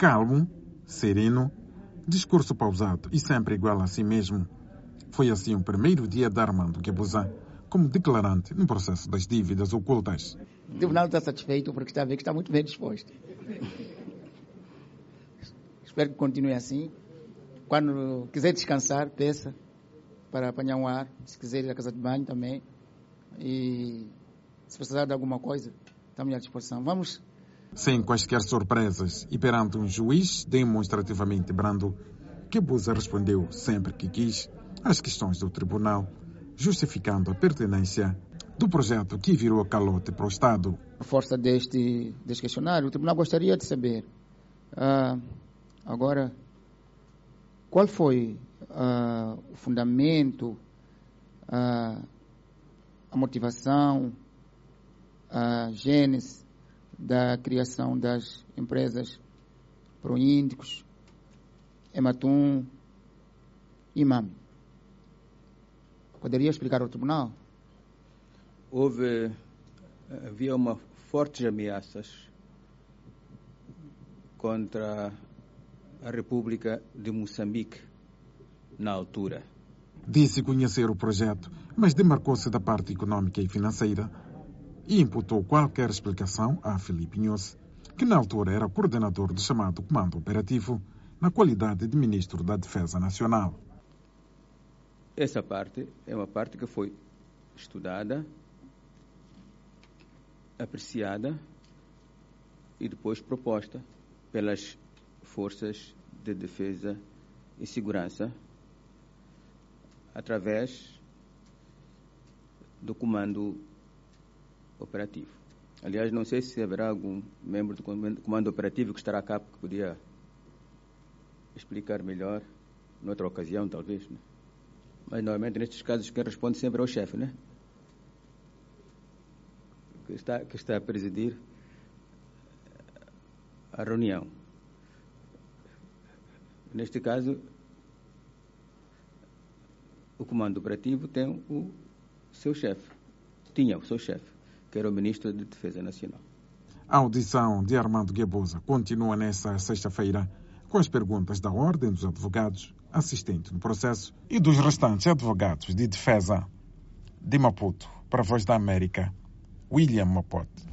Calmo, sereno, discurso pausado e sempre igual a si mesmo. Foi assim o primeiro dia de Armando Guebuza como declarante no processo das dívidas ocultas. O tribunal está satisfeito porque está a ver que está muito bem disposto. Espero que continue assim. Quando quiser descansar, peça para apanhar um ar. Se quiser ir à casa de banho também. E se precisar de alguma coisa, estamos à disposição. Vamos. Sem quaisquer surpresas e perante um juiz demonstrativamente brando, Guebuza respondeu sempre que quis às questões do tribunal, justificando a pertinência do projeto que virou calote para o Estado. A força deste questionário, o tribunal gostaria de saber, agora, qual foi o fundamento, a motivação, a gênese da criação das empresas Proíndicos, Ematum e MAM. Poderia explicar ao tribunal? Havia uma fortes ameaças contra a República de Moçambique na altura. Disse conhecer o projeto, mas demarcou-se da parte econômica e financeira e imputou qualquer explicação a Filipe Inhosse, que na altura era coordenador do chamado Comando Operativo, na qualidade de Ministro da Defesa Nacional. Essa parte é uma parte que foi estudada, apreciada e depois proposta pelas forças de defesa e segurança através do comando operativo. Aliás, não sei se haverá algum membro do comando operativo que estará cá que podia explicar melhor noutra ocasião, talvez, né? Mas normalmente nestes casos quem responde sempre é o chefe, né? Que está a presidir a reunião. Neste caso, o comando operativo tem o seu chefe. Tinha o seu chefe, que era o Ministro da Defesa Nacional. A audição de Armando Guebuza continua nesta sexta-feira com as perguntas da Ordem dos Advogados, assistente no processo, e dos restantes advogados de defesa. De Maputo, para a Voz da América, William Mapote.